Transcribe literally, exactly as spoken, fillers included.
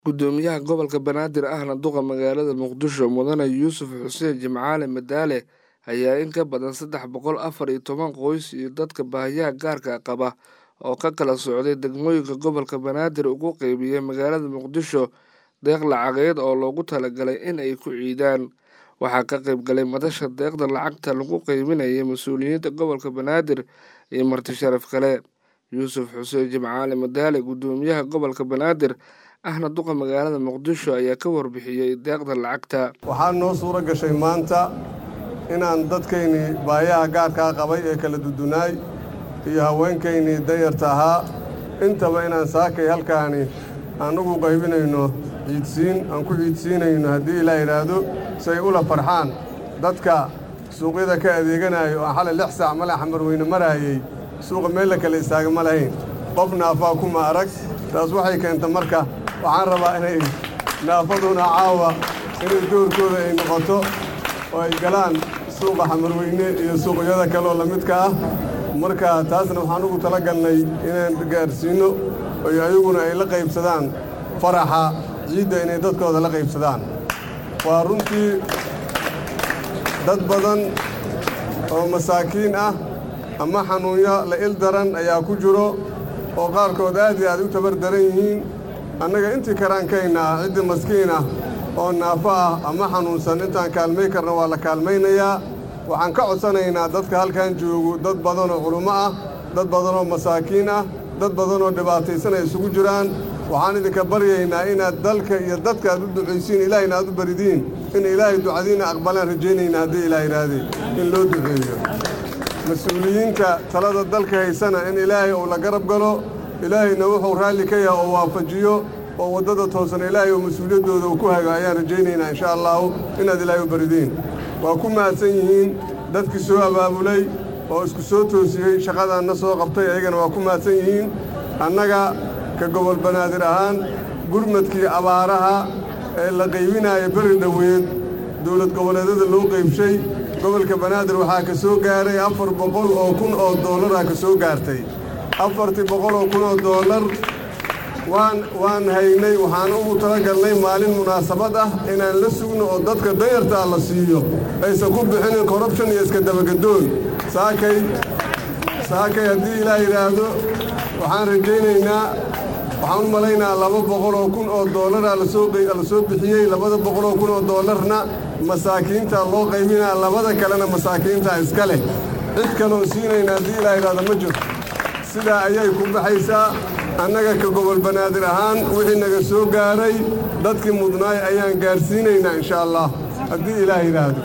Gudoomiyaha gobolka Banaadir ahna duqa magaalada Muqdisho Mudane Yuusuf Xuseen Jimcaale Madaale ayaa in ka badan saddex boqol afar iyo toban qoys iyo dadka baahiyaha gaarka qaba oo ka kala socday degmooyinka gobolka Banaadir ugu qaybiyay magaalada Muqdisho deeq lacageed oo loogu talagalay in ay ku ciidaan. Waxaa ka qayb galay madasha deeqda lacagta lagu qaybinayay mas'uuliyiinta gobolka Banaadir iyo marti sharaf kale. Yuusuf Xuseen Jimcaale Madaale gudoomiyaha gobolka Banaadir ahna duqa magaalada Muqdisho ayaa ka warbixiyay deeqda lacagta. Waxaa noo suura gashay maanta inaan dadkayni baahiyaha gaarka qabay ee kala dudunaay iyo haweenkayni danyarta ahaa intaba inaan saakay halkaani aan ugu qaybinayno ciidsiin aan ku ciidsiinayno haddii ilaa yidhaahdo si ay ula farxaan dadka suuqyada ka adeeganayo oo xalay lix saac mala xamar weyne maraayay suuqa meel la kala istaaga ma lahayn qof naafaa kuma arag taas waxay keentay marka waxaan rabaa inay naafaduna caawa inay doorkooda ay noqoto oo ay galaan suuqa xamarweyne iyo suuqyada kale oo la midka ah marka taasna waxaan ugu talagalnay inaan gaarsiino oo ayaguna ay la qaybsadaan faraxa ciidda inay dadkooda la qaybsadaan. Waa runtii dad badan oo masaakiin ah ama xanuunyo la il daran ayaa ku jiro oo qaarkood aad iyo aad u tabar daran yihiin. annaga intii karaankayna ciddi maskiin ah oo naafo ah ama xanuunsan intaan kaalmay karna waa la kaalmaynayaa. waxaan ka codsanaynaa dadka halkan joogo dad badan oo culummo ah dad badan oo masaakiin ah dad badan oo dhibaataysan ay isugu jiraan. waxaan idinka baryaynaa inaad dalka iyo dadka aad u ducaysiin ilaahayna aad u baridiin in ilaahay ducadiina aqbalaan rajaynaynaa haddii ilaah yidhaahday in loo duceeyo. mas-uuliyiinta talada dalka haysana in ilaahay uu la garab galo ilaahayna wuxuu raalli ka yahay oo waafajiyo oo waddada toosan ilaahay oo mas-uuliyaddooda uu ku hago ayaan rajaynaynaa insha allahu inaad ilaahay u baridiin. waa ku mahadsan yihiin dadkii soo abaabulay oo isku soo toosiyey shaqadaanna soo qabtay ayagana waa ku mahadsan yihiin. annaga ka gobol Banaadir ahaan gurmadkii abaaraha ee la qaybinaya beri dhoweed dowlad goboleedyada loo qaybshay gobolka Banaadir waxaa ka soo gaaray afar boqol oo kun oo doolar ka soo gaartay. afartii boqol oo kun oo doolar waan waan haynay waxaan ugu talagalnay maalin munaasabad ah inaan la sugno oo dadka danyarta la siiyo aysan ku bixinin corruption iyo iska dabagadoon. saakay saakay haddii ilaa yidhaahdo waxaan rajaynaynaa waxaan u malaynaa laba boqol oo kun oo doolar la soo la soo bixiyey labada boqol oo kun oo doolarna masaakiinta loo qaybinaa labada kalena masaakiinta iska leh cid kaloo siinayna haddii ilaa yidhaahdo ma jirto. sidaa ayay ku baxaysaa. annaga ka gobol Banaadir ahaan wixii naga soo gaaray dadkii mudnaay ayaan gaarsiinaynaa insha allah haddii ilaah yidhaahdo.